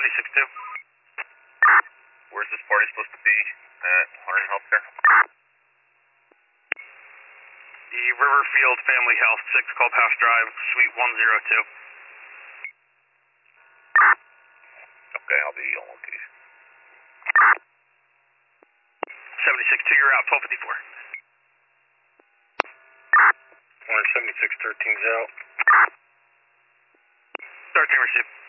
76-2. Where's this party supposed to be? At Hunter Healthcare? The Riverfield Family Health, 6 Clubhouse Drive, Suite 102. Okay, I'll be on location. 76-2, you're out, 1254. Hunter 76, 13's out. 13 received.